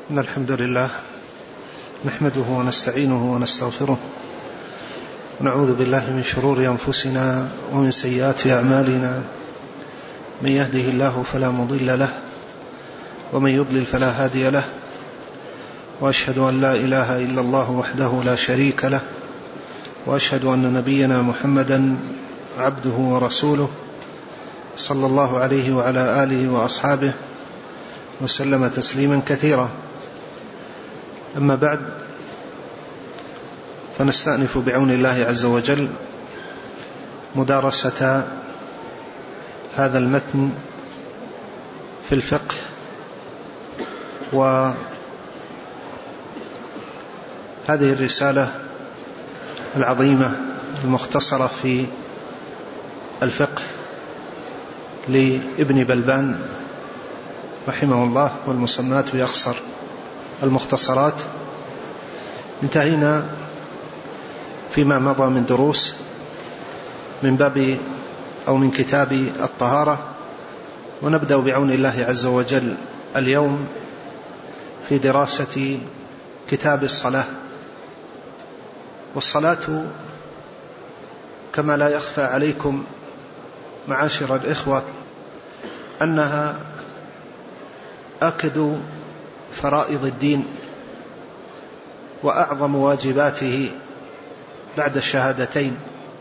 إن الحمد لله نحمده ونستعينه ونستغفره ونعوذ بالله من شرور أنفسنا ومن سيئات أعمالنا. من يهده الله فلا مضل له ومن يضلل فلا هادي له، وأشهد أن لا إله إلا الله وحده لا شريك له، وأشهد أن نبينا محمدا عبده ورسوله صلى الله عليه وعلى آله وأصحابه وسلم تسليما كثيرا. أما بعد، فنستأنف بعون الله عز وجل مدارسة هذا المتن في الفقه، وهذه الرسالة العظيمة المختصرة في الفقه لابن بلبان رحمه الله، والمسمات بأقصر المختصرات. انتهينا فيما مضى من دروس من باب أو من كتاب الطهارة، ونبدأ بعون الله عز وجل اليوم في دراسة كتاب الصلاة. والصلاة كما لا يخفى عليكم معاشر الإخوة أنها آكد فرائض الدين وأعظم واجباته بعد الشهادتين،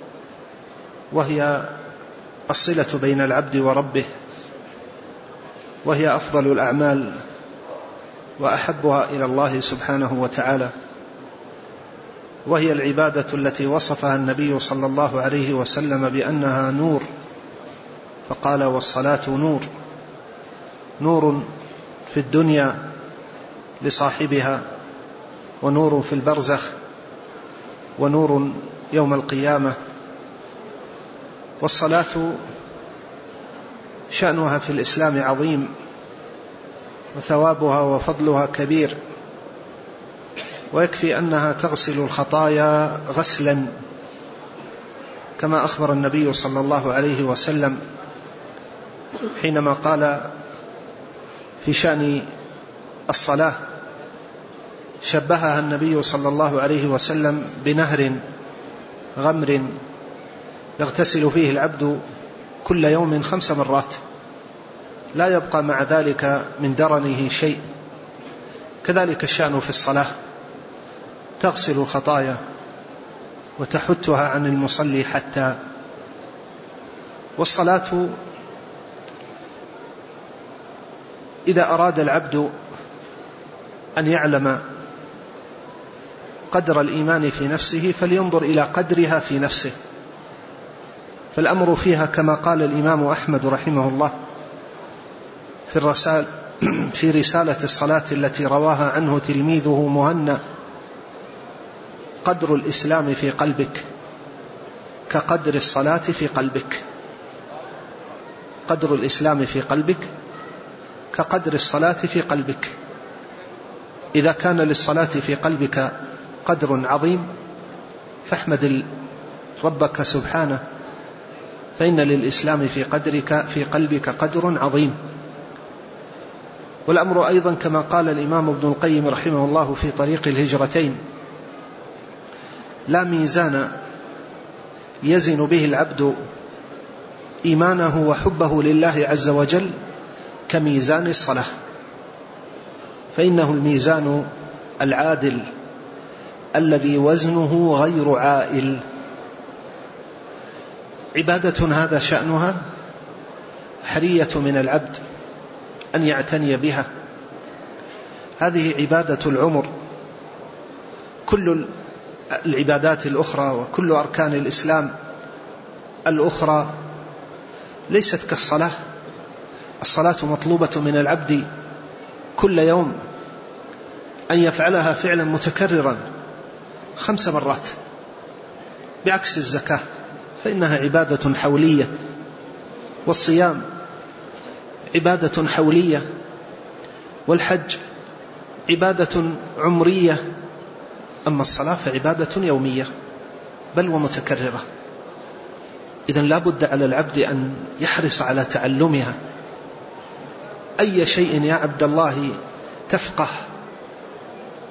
وهي الصلة بين العبد وربه، وهي أفضل الأعمال وأحبها إلى الله سبحانه وتعالى، وهي العبادة التي وصفها النبي صلى الله عليه وسلم بأنها نور، فقال: والصلاة نور، نور في الدنيا لصاحبها، ونور في البرزخ، ونور يوم القيامة. والصلاة شأنها في الإسلام عظيم، وثوابها وفضلها كبير، ويكفي أنها تغسل الخطايا غسلا، كما أخبر النبي صلى الله عليه وسلم حينما قال في شأن الصلاة، شبهها النبي صلى الله عليه وسلم بنهر غمر يغتسل فيه العبد كل يوم 5 مرات، لا يبقى مع ذلك من درنه شيء. كذلك الشأن في الصلاة، تغسل الخطايا وتحتها عن المصلي حتى. والصلاة إذا أراد العبد أن يعلم قدر الإيمان في نفسه فلينظر إلى قدرها في نفسه، فالأمر فيها كما قال الإمام أحمد رحمه الله في رسالة الصلاة التي رواها عنه تلميذه مهنا: قدر الإسلام في قلبك كقدر الصلاة في قلبك. قدر الإسلام في قلبك كقدر الصلاة في قلبك. إذا كان للصلاة في قلبك قدر عظيم فاحمد ربك سبحانه، فإن للإسلام في قلبك قدر عظيم. والأمر أيضا كما قال الإمام ابن القيم رحمه الله في طريق الهجرتين: لا ميزان يزن به العبد إيمانه وحبه لله عز وجل كميزان الصلاة، فإنه الميزان العادل الذي وزنه غير عائل. عبادة هذا شأنها، حرية من العبد أن يعتني بها. هذه عبادة العمر. كل العبادات الأخرى وكل أركان الإسلام الأخرى ليست كالصلاة. الصلاة مطلوبة من العبد كل يوم أن يفعلها فعلا متكررا 5 مرات، بعكس الزكاة فإنها عبادة حولية، والصيام عبادة حولية، والحج عبادة عمرية. أما الصلاة فعبادة يومية بل ومتكررة. إذن لا بد على العبد أن يحرص على تعلمها. أي شيء يا عبد الله تفقه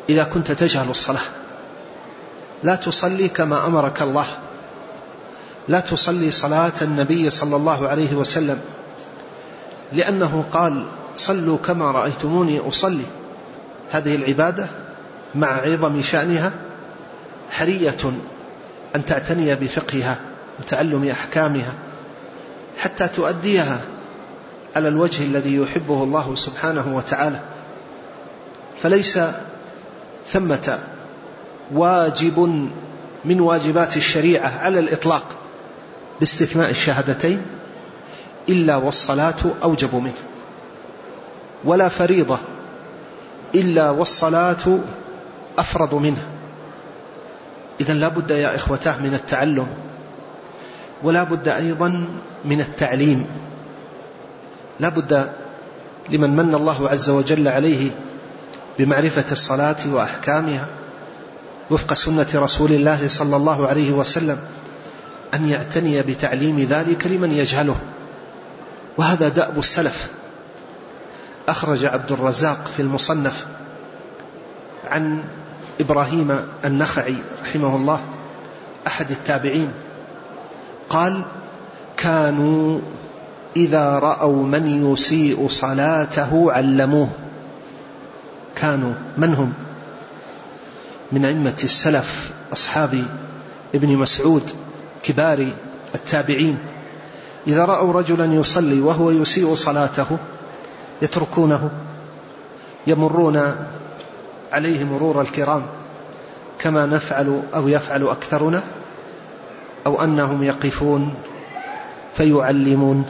إذا كنت تجهل الصلاة لا تصلي كما أمرك الله، لا تصلي صلاة النبي صلى الله عليه وسلم، لأنه قال صلوا كما رأيتموني أصلي. هذه العبادة مع عظم شأنها حرية أن تعتني بفقهها وتعلم أحكامها حتى تؤديها على الوجه الذي يحبه الله سبحانه وتعالى. فليس ثمة واجب من واجبات الشريعة على الإطلاق باستثناء الشهادتين إلا والصلاة أوجب منه، ولا فريضة إلا والصلاة أفرض منه. إذن لا بد يا إخوتاه من التعلم، ولا بد أيضا من التعليم. لا بد لمن من الله عز وجل عليه بمعرفة الصلاة وأحكامها وفق سنة رسول الله صلى الله عليه وسلم أن يعتني بتعليم ذلك لمن يجهله، وهذا دأب السلف. أخرج عبد الرزاق في المصنف عن إبراهيم النخعي رحمه الله أحد التابعين قال: كانوا إذا رأوا من يسيء صلاته علموه. كانوا من هم؟ من أئمة السلف أصحاب ابن مسعود كبار التابعين. إذا رأوا رجلا يصلي وهو يسيء صلاته يتركونه، يمرون عليه مرور الكرام كما نفعل أو يفعل أكثرنا، أو أنهم يقفون فيعلمون.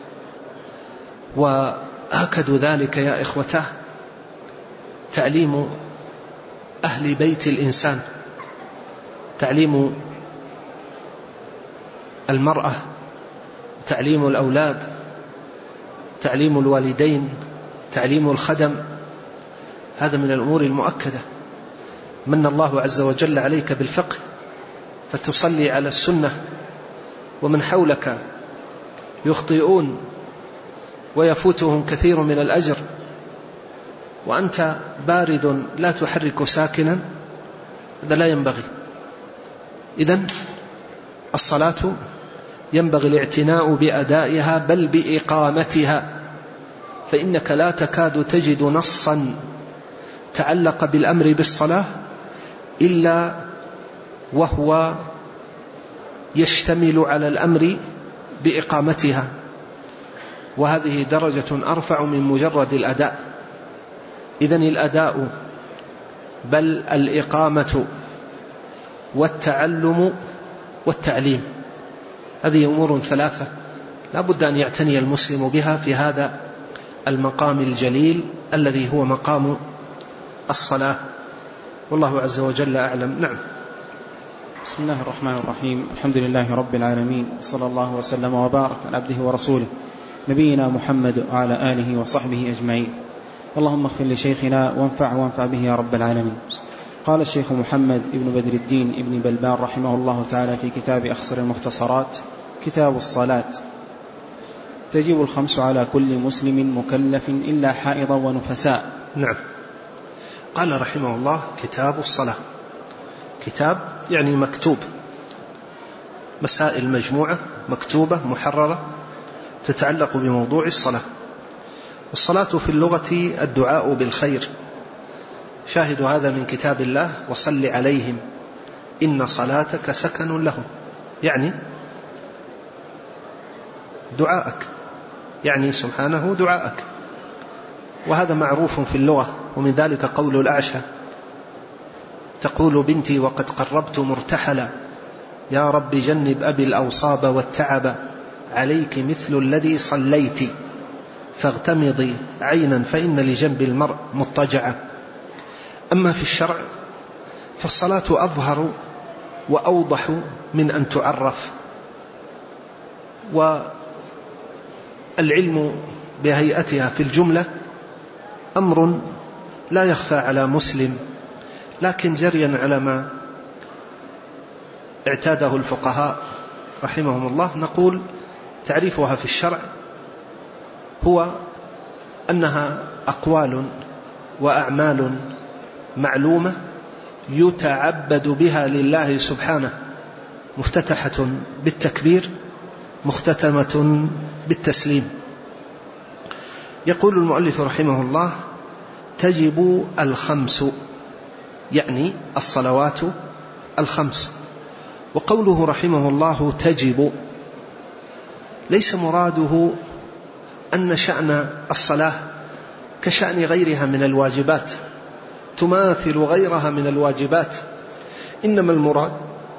وأكد ذلك يا إخوته تعليم أهل بيت الإنسان، تعليم المرأة، تعليم الأولاد، تعليم الوالدين، تعليم الخدم. هذا من الأمور المؤكدة. من الله عز وجل عليك بالفقه فتصلي على السنة، ومن حولك يخطئون ويفوتهم كثير من الأجر وأنت بارد لا تحرك ساكنا، هذا لا ينبغي. إذن الصلاة ينبغي الاعتناء بأدائها بل بإقامتها، فإنك لا تكاد تجد نصا تعلق بالأمر بالصلاة إلا وهو يشتمل على الأمر بإقامتها، وهذه درجة أرفع من مجرد الأداء. إذن الأداء بل الإقامة والتعلم والتعليم، هذه أمور ثلاثة لا بد أن يعتني المسلم بها في هذا المقام الجليل الذي هو مقام الصلاة، والله عز وجل أعلم. نعم. بسم الله الرحمن الرحيم. الحمد لله رب العالمين، صلى الله وسلم وبارك على عبده ورسوله نبينا محمد وعلى آله وصحبه أجمعين. اللهم اغفر لشيخنا وانفع به يا رب العالمين. قال الشيخ محمد ابن بدر الدين ابن بلبان رحمه الله تعالى في كتاب أخصر المختصرات كتاب الصلاة: تجب الخمس على كل مسلم مكلف إلا حائضا ونفساء. نعم. قال رحمه الله: كتاب الصلاة. كتاب يعني مكتوب، مسائل مجموعة مكتوبة محررة تتعلق بموضوع الصلاة. والصلاة في اللغة الدعاء بالخير، شاهد هذا من كتاب الله: وصل عليهم إن صلاتك سكن لهم، يعني دعاءك، يعني سبحانه دعاءك. وهذا معروف في اللغة، ومن ذلك قول الأعشى: تقول بنتي وقد قربت مرتحلا، يا رب جنب أبي الأوصاب والتعب، عليك مثل الذي صليت، فاغتمضي عينا فإن لجنب المرء مضطجعا. أما في الشرع فالصلاة أظهر وأوضح من أن تعرف، والعلم بهيئتها في الجملة أمر لا يخفى على مسلم، لكن جريا على ما اعتاده الفقهاء رحمهم الله نقول تعريفها في الشرع هو أنها أقوال وأعمال معلومة يتعبد بها لله سبحانه، مفتتحة بالتكبير مختتمة بالتسليم. يقول المؤلف رحمه الله: تجب الخمس، يعني الصلوات الخمس. وقوله رحمه الله تجب ليس مراده أن شأن الصلاة كشأن غيرها من الواجبات، تماثل غيرها من الواجبات، إنما المراد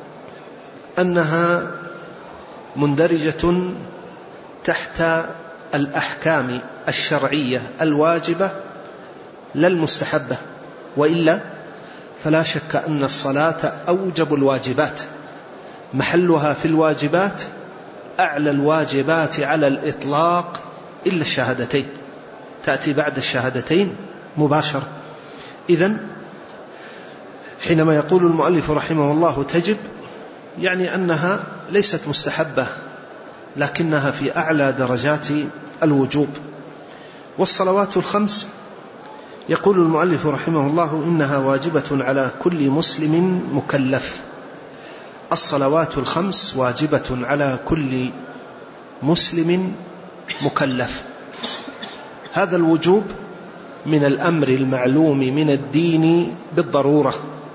أنها مندرجة تحت الأحكام الشرعية الواجبة لا المستحبة، وإلا فلا شك أن الصلاة أوجب الواجبات، محلها في الواجبات، أعلى الواجبات على الإطلاق إلا الشهادتين، تأتي بعد الشهادتين مباشرة. إذن حينما يقول المؤلف رحمه الله تجب، يعني أنها ليست مستحبة لكنها في أعلى درجات الوجوب. والصلوات الخمس يقول المؤلف رحمه الله إنها واجبة على كل مسلم مكلف. الصلوات الخمس واجبة على كل مسلم مكلف. هذا الوجوب من الأمر المعلوم من الدين بالضرورة،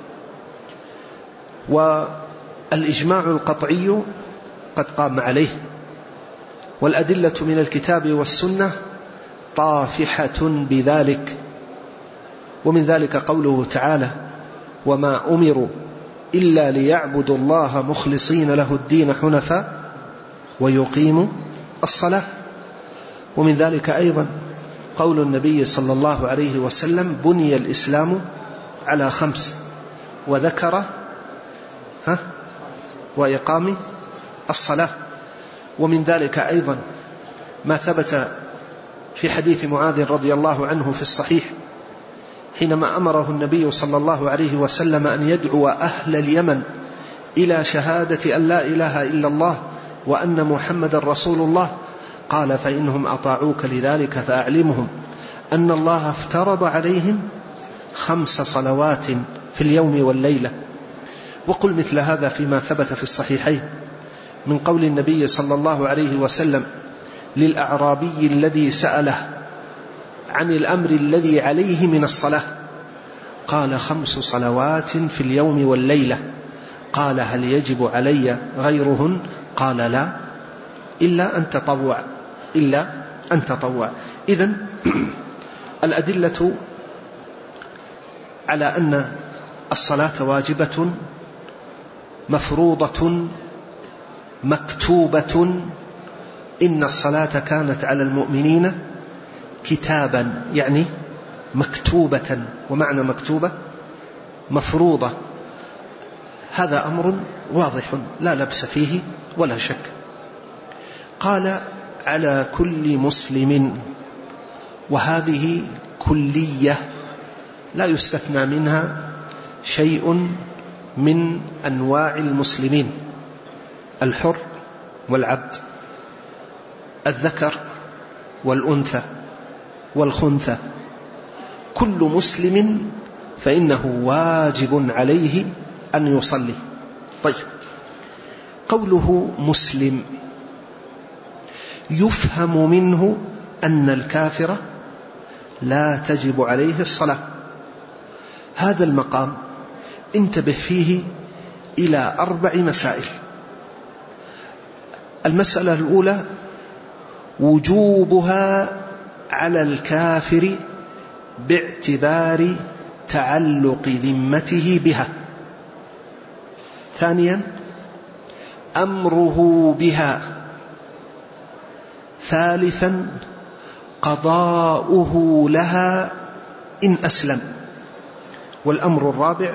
والإجماع القطعي قد قام عليه، والأدلة من الكتاب والسنة طافحة بذلك. ومن ذلك قوله تعالى: وما أمروا إلا ليعبدوا الله مخلصين له الدين حنفاء ويقيموا الصلاة. ومن ذلك أيضا قول النبي صلى الله عليه وسلم: بني الإسلام على خمس، وذكر وإقام الصلاة. ومن ذلك أيضا ما ثبت في حديث معاذ رضي الله عنه في الصحيح حينما أمره النبي صلى الله عليه وسلم أن يدعو أهل اليمن إلى شهادة أن لا إله إلا الله وأن محمد رسول الله، قال: فإنهم أطاعوك لذلك فأعلمهم أن الله افترض عليهم 5 صلوات في اليوم والليلة. وقل مثل هذا فيما ثبت في الصحيحين من قول النبي صلى الله عليه وسلم للأعرابي الذي سأله عن الأمر الذي عليه من الصلاة، قال: 5 صلوات في اليوم والليلة. قال: هل يجب علي غيرهن؟ قال: لا، إلا أن تطوع. إذن الأدلة على أن الصلاة واجبة مفروضة مكتوبة. إن الصلاة كانت على المؤمنين كتابا، يعني مكتوبة، ومعنى مكتوبة مفروضة. هذا أمر واضح لا لبس فيه ولا شك. قال: على كل مسلم، وهذه كلية لا يستثنى منها شيء من أنواع المسلمين: الحر والعبد، الذكر والأنثى والخنثى، كل مسلم فإنه واجب عليه أن يصلي. طيب، قوله مسلم يفهم منه أن الكافر لا تجب عليه الصلاة. هذا المقام انتبه فيه إلى 4 مسائل. المسألة الأولى: وجوبها على الكافر باعتبار تعلق ذمته بها. ثانيا: أمره بها. ثالثا: قضاؤه لها إن أسلم. والأمر الرابع: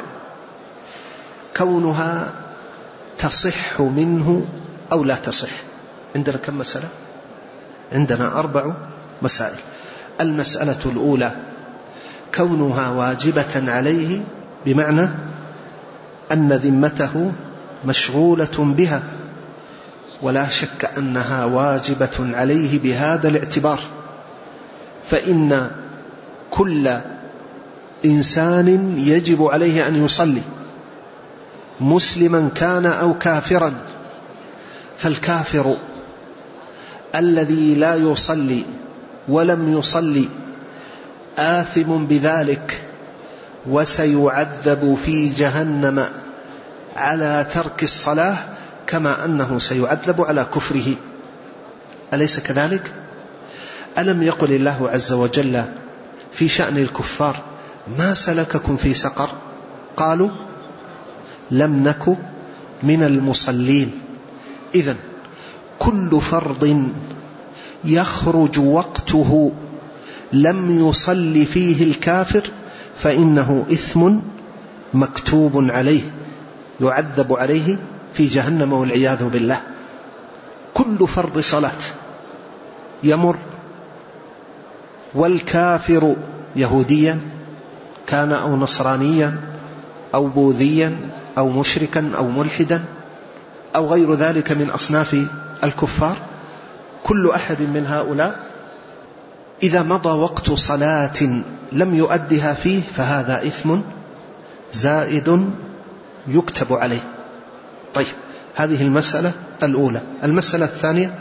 كونها تصح منه أو لا تصح. عندنا كم مسألة؟ عندنا 4 مسائل. المسألة الأولى: كونها واجبة عليه، بمعنى أن ذمته مشغولة بها، ولا شك أنها واجبة عليه بهذا الاعتبار، فإن كل إنسان يجب عليه أن يصلي، مسلما كان أو كافرا. فالكافر الذي لا يصلي ولم يصلي آثم بذلك، وسيعذب في جهنم على ترك الصلاة كما أنه سيعذب على كفره. أليس كذلك؟ ألم يقل الله عز وجل في شأن الكفار: ما سلككم في سقر؟ قالوا لم نك من المصلين. إذن كل فرض يخرج وقته لم يصل فيه الكافر فإنه إثم مكتوب عليه، يعذب عليه في جهنم والعياذ بالله. كل فرض صلاة يمر، والكافر يهوديا كان أو نصرانيا أو بوذيا أو مشركا أو ملحدا أو غير ذلك من أصناف الكفار، كل أحد من هؤلاء إذا مضى وقت صلاة لم يؤدها فيه فهذا إثم زائد يكتب عليه. طيب، هذه المسألة الأولى. المسألة الثانية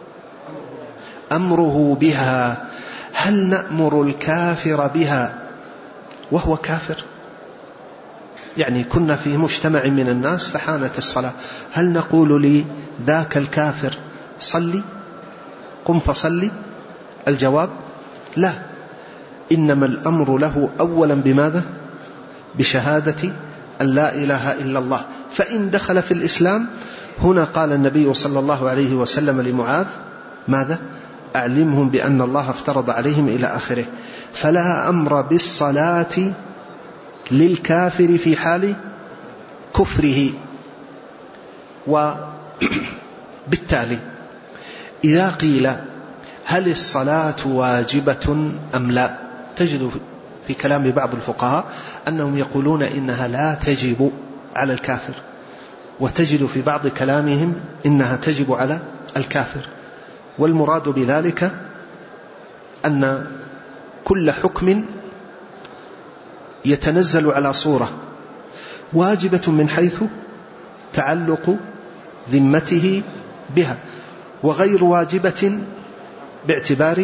أمره بها. هل نأمر الكافر بها وهو كافر؟ يعني كنا في مجتمع من الناس فحانت الصلاة، هل نقول لي ذاك الكافر صلي، قم فصلي؟ الجواب لا. إنما الأمر له أولا بماذا؟ بشهادة أن لا إله إلا الله. فإن دخل في الإسلام هنا قال النبي صلى الله عليه وسلم لمعاذ ماذا؟ أعلمهم بأن الله افترض عليهم إلى آخره. فلا أمر بالصلاة للكافر في حال كفره. وبالتالي إذا قيل هل الصلاة واجبة أم لا، تجد في كلام بعض الفقهاء أنهم يقولون إنها لا تجب على الكافر، وتجد في بعض كلامهم إنها تجب على الكافر. والمراد بذلك أن كل حكم يتنزل على صورة واجبة من حيث تعلق ذمته بها، وغير واجبة باعتبار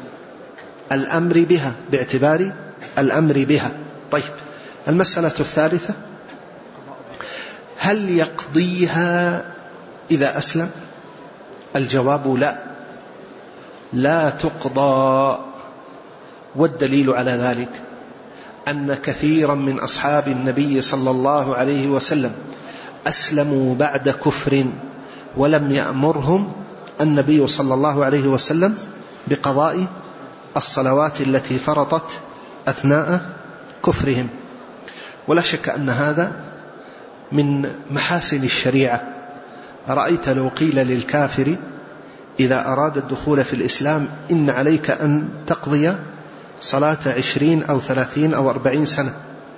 الأمر بها. طيب، المسألة الثالثة: هل يقضيها إذا أسلم؟ الجواب لا تقضى. والدليل على ذلك أن كثيرا من أصحاب النبي صلى الله عليه وسلم أسلموا بعد كفر ولم يأمرهم النبي صلى الله عليه وسلم بقضاء الصلوات التي فرطت أثناء كفرهم. ولا شك أن هذا من محاسن الشريعة. رأيت لو قيل للكافر إذا أراد الدخول في الإسلام إن عليك أن تقضي صلاة 20 أو 30 أو 40 سنة،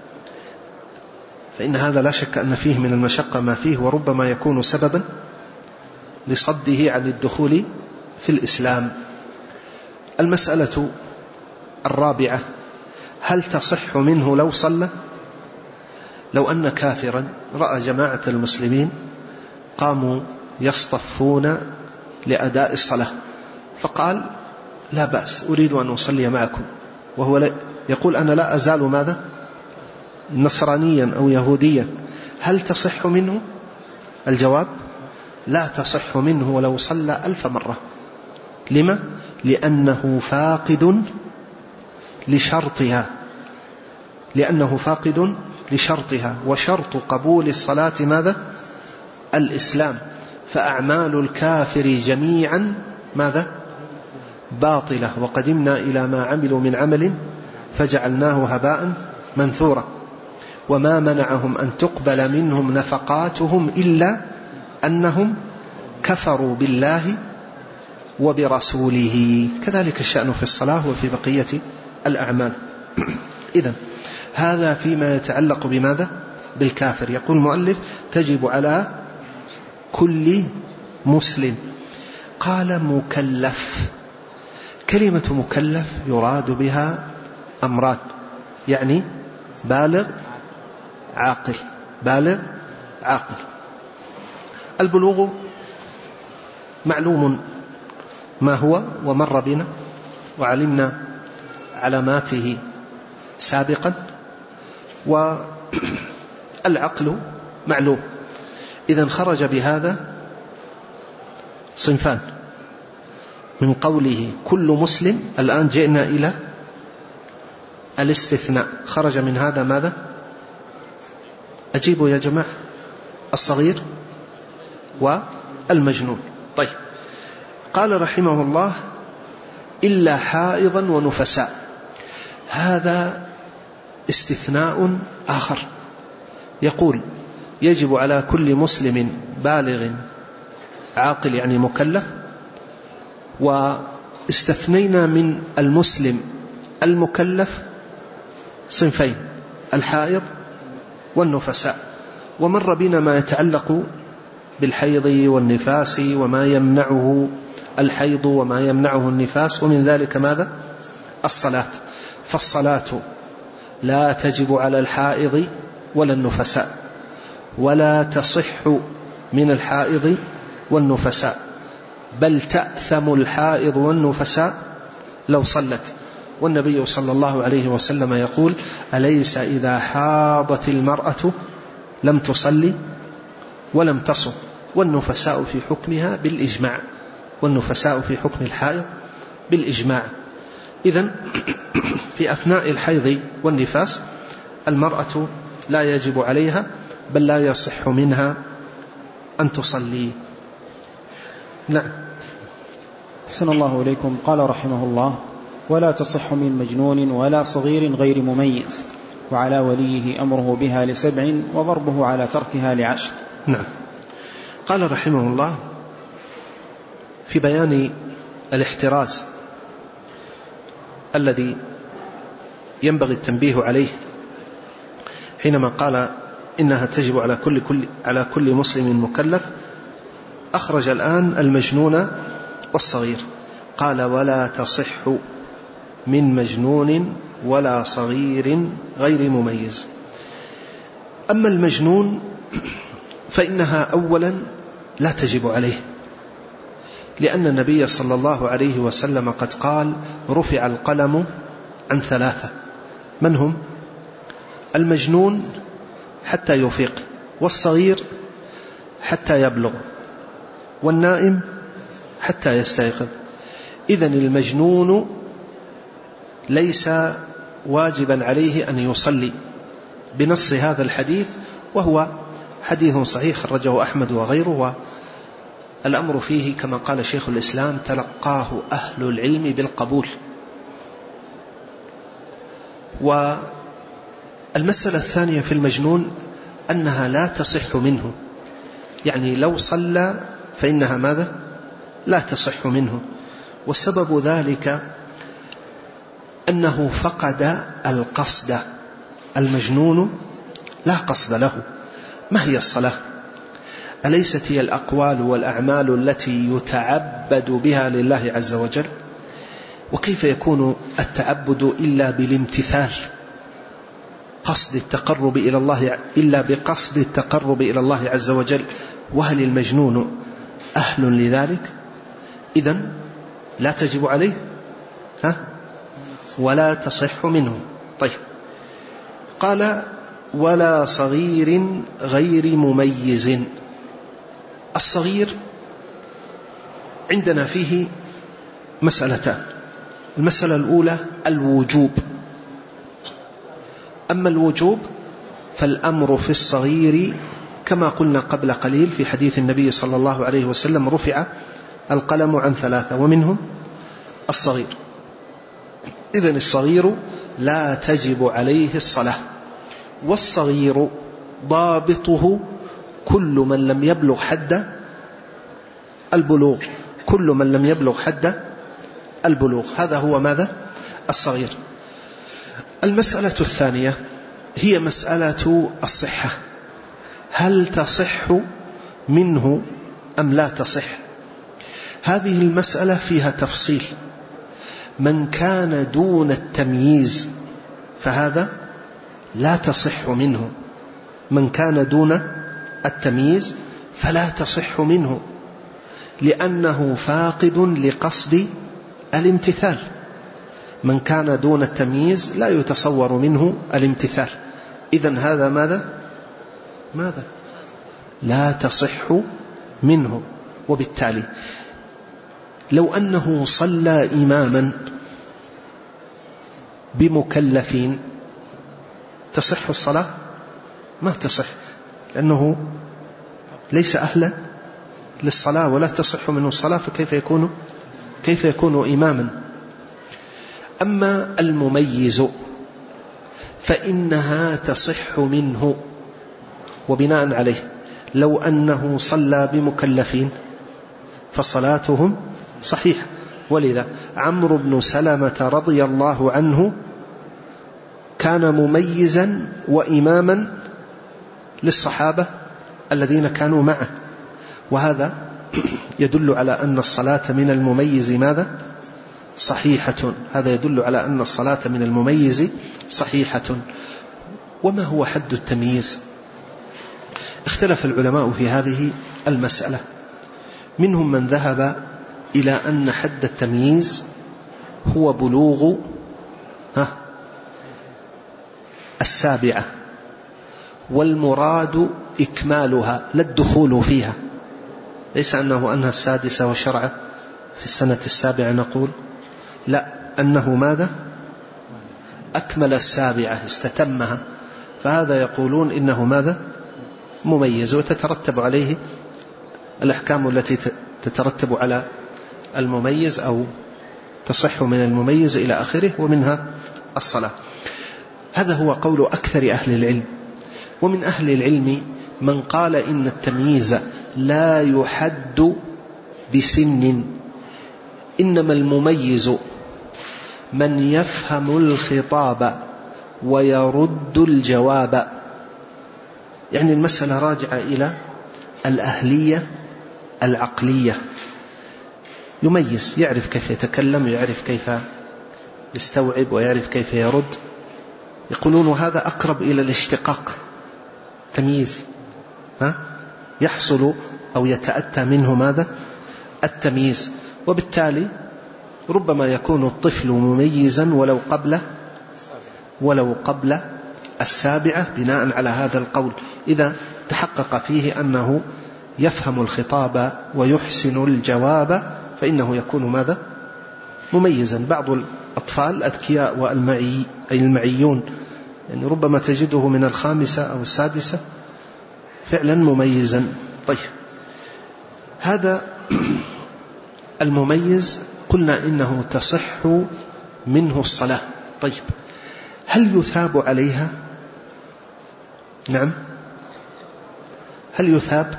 فإن هذا لا شك أن فيه من المشقة ما فيه، وربما يكون سببا لصده عن الدخول في الإسلام. المسألة الرابعة: هل تصح منه لو صلى؟ لو أن كافرا رأى جماعة المسلمين قاموا يصطفون لأداء الصلاة فقال لا بأس، أريد أن أصلي معكم، وهو يقول أنا لا أزال ماذا؟ نصرانيا أو يهوديا، هل تصح منه؟ الجواب لا تصح منه ولو صلى 1000 مرة. لما؟ لأنه فاقد لشرطها، وشرط قبول الصلاة ماذا؟ الإسلام. فأعمال الكافر جميعا ماذا؟ باطلة، وقدمنا إلى ما عملوا من عمل فجعلناه هباء منثورا. وما منعهم أن تقبل منهم نفقاتهم إلا أنهم كفروا بالله وبرسوله. كذلك الشأن في الصلاة وفي بقية الأعمال. إذن هذا فيما يتعلق بماذا؟ بالكافر. يقول المؤلف تجب على كل مسلم. قال مكلف. كلمة مكلف يراد بها أمران، يعني بالغ عاقل. بالغ عاقل. البلوغ معلوم ما هو ومر بنا وعلمنا علاماته سابقا، والعقل معلوم. إذن خرج بهذا صنفان من قوله كل مسلم. الآن جئنا إلى الاستثناء. خرج من هذا ماذا؟ أجيبوا يا جماعة. الصغير والمجنون. طيب، قال رحمه الله إلا حائضا ونفساء. هذا استثناء آخر. يقول يجب على كل مسلم بالغ عاقل يعني مكلف، واستثنينا من المسلم المكلف صنفين: الحائض والنفساء. ومر بنا ما يتعلق بالحيض والنفاس وما يمنعه الحيض وما يمنعه النفاس، ومن ذلك ماذا؟ الصلاة. فالصلاة لا تجب على الحائض ولا النفساء، ولا تصح من الحائض والنفساء، بل تأثم الحائض والنفساء لو صلت. والنبي صلى الله عليه وسلم يقول: أليس إذا حاضت المرأة لم تصلي ولم تصم؟ والنفساء في حكمها بالإجماع، والنفساء في حكم الحائض بالإجماع. إذن في أثناء الحيض والنفاس المرأة لا يجب عليها، بل لا يصح منها أن تصلي. نعم. أحسن الله إليكم. قال رحمه الله: ولا تصح من مجنون ولا صغير غير مميز، وعلى وليه أمره بها ل7 وضربه على تركها ل10. نعم. قال رحمه الله في بيان الاحتراز الذي ينبغي التنبيه عليه حينما قال إنها تجب على كل مسلم مكلف، أخرج الآن المجنون والصغير. قال: ولا تصح من مجنون ولا صغير غير مميز. أما المجنون فإنها أولا لا تجب عليه، لأن النبي صلى الله عليه وسلم قد قال: رفع القلم عن 3. من هم؟ المجنون حتى يفيق، والصغير حتى يبلغ، والنائم حتى يستيقظ. إذن المجنون ليس واجبا عليه أن يصلي بنص هذا الحديث، وهو حديث صحيح خرجه أحمد وغيره، والأمر فيه كما قال شيخ الإسلام: تلقاه أهل العلم بالقبول. والمسألة الثانية في المجنون أنها لا تصح منه، يعني لو صلى فإنها ماذا؟ لا تصح منه. وسبب ذلك أنه فقد القصد. المجنون لا قصد له. ما هي الصلاة؟ أليست هي الأقوال والأعمال التي يتعبد بها لله عز وجل؟ وكيف يكون التعبد إلا بالامتثال، قصد التقرب إلى الله، إلا بقصد التقرب إلى الله عز وجل؟ وهل المجنون أهل لذلك؟ إذن لا تجب عليه ولا تصح منه. طيب، قال: ولا صغير غير مميز. الصغير عندنا فيه مسألتان. المسألة الأولى الوجوب. أما الوجوب فالأمر في الصغير كما قلنا قبل قليل في حديث النبي صلى الله عليه وسلم: رفع القلم عن 3 ومنهم الصغير. إذن الصغير لا تجب عليه الصلاة. والصغير ضابطه كل من لم يبلغ حد البلوغ، كل من لم يبلغ حد البلوغ. هذا هو ماذا؟ الصغير. المسألة الثانية هي مسألة الصحة. هل تصح منه أم لا تصح؟ هذه المسألة فيها تفصيل. من كان دون التمييز فهذا لا تصح منه. من كان دون التمييز فلا تصح منه، لأنه فاقد لقصد الامتثال. من كان دون التمييز لا يتصور منه الامتثال. إذن هذا ماذا؟ لا تصح منه. وبالتالي لو أنه صلى إماما بمكلفين تصح الصلاة؟ ما تصح، لأنه ليس أهلا للصلاة ولا تصح منه الصلاة، فكيف يكون إماما؟ أما المميز فإنها تصح منه. وبناء عليه لو أنه صلى بمكلفين فصلاتهم صحيحة. ولذا عمرو بن سلمة رضي الله عنه كان مميزا وإماما للصحابة الذين كانوا معه، وهذا يدل على أن الصلاة من المميز ماذا؟ صحيحة. هذا يدل على أن الصلاة من المميز صحيحة. وما هو حد التمييز؟ اختلف العلماء في هذه المسألة. منهم من ذهب إلى أن حد التمييز هو بلوغ السابعة، والمراد إكمالها لا الدخول فيها. ليس أنه أنها السادسة وشرع في السنة السابعة نقول لا، أنه ماذا؟ أكمل السابعة استتمها، فهذا يقولون إنه ماذا؟ مميز، وتترتب عليه الأحكام التي تترتب على المميز أو تصح من المميز إلى آخره، ومنها الصلاة. هذا هو قول أكثر أهل العلم. ومن أهل العلم من قال إن التمييز لا يحد بسن، إنما المميز من يفهم الخطاب ويرد الجواب. يعني المسألة راجعة إلى الأهلية العقلية، يميز، يعرف كيف يتكلم، يعرف كيف يستوعب، ويعرف كيف يرد. يقولون هذا أقرب إلى الاشتقاق، تمييز يحصل أو يتأتى منه ماذا؟ التمييز. وبالتالي ربما يكون الطفل مميزا ولو قبل السابعة، بناء على هذا القول، إذا تحقق فيه أنه يفهم الخطاب ويحسن الجواب فإنه يكون ماذا؟ مميزا. بعض الأطفال الأذكياء والمعيون يعني ربما تجده من الخامسة أو السادسة فعلا مميزا. طيب، هذا المميز قلنا إنه تصح منه الصلاة. طيب، هل يثاب عليها؟ نعم. هل يثاب؟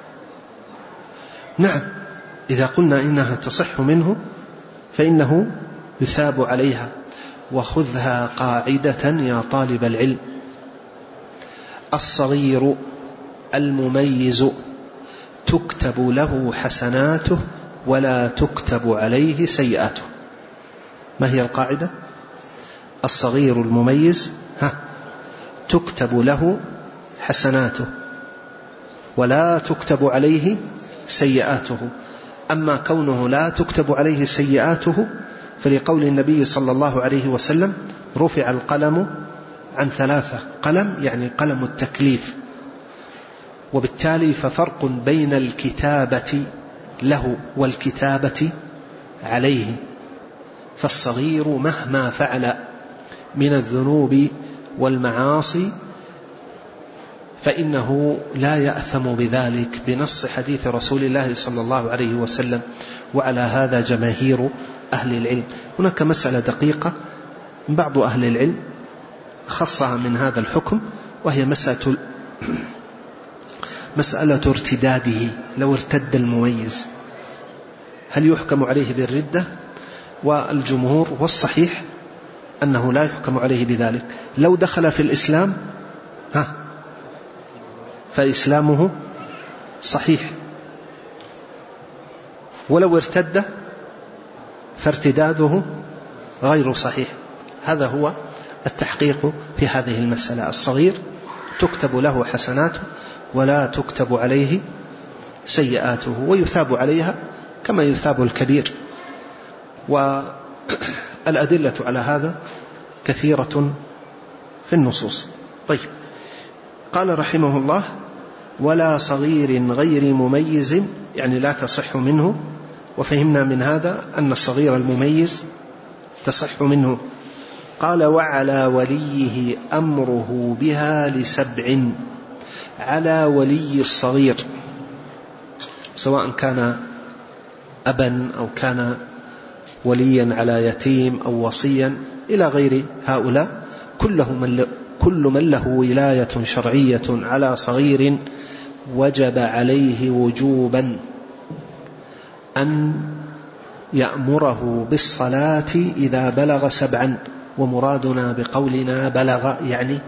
نعم. إذا قلنا إنها تصح منه فإنه يثاب عليها. وخذها قاعدة يا طالب العلم: الصغير المميز تكتب له حسناته ولا تكتب عليه سيئاته. ما هي القاعدة؟ الصغير المميز تكتب له حسناته ولا تكتب عليه سيئاته. أما كونه لا تكتب عليه سيئاته فلقول النبي صلى الله عليه وسلم: رفع القلم عن 3. قلم يعني قلم التكليف. وبالتالي ففرق بين الكتابة له والكتابة عليه. فالصغير مهما فعل من الذنوب والمعاصي فإنه لا يأثم بذلك بنص حديث رسول الله صلى الله عليه وسلم، وعلى هذا جماهير أهل العلم. هناك مسألة دقيقة بعض أهل العلم خصها من هذا الحكم، وهي مسألة ارتداده. لو ارتد المميز هل يحكم عليه بالردة؟ والجمهور والصحيح أنه لا يحكم عليه بذلك. لو دخل في الإسلام فإسلامه صحيح، ولو ارتد فارتداده غير صحيح. هذا هو التحقيق في هذه المسألة. الصغير تكتب له حسناته ولا تكتب عليه سيئاته، ويثاب عليها كما يثاب الكبير. والأدلة على هذا كثيرة في النصوص. طيب، قال رحمه الله: ولا صغير غير مميز، يعني لا تصح منه. وفهمنا من هذا أن الصغير المميز تصح منه. قال: وعلى وليه أمره بها ل7. على ولي الصغير سواء كان أبا أو كان وليا على يتيم أو وصيا إلى غير هؤلاء، كل من له ولاية شرعية على صغير وجب عليه وجوبا أن يأمره بالصلاة إذا بلغ 7. ومرادنا بقولنا بلغ يعني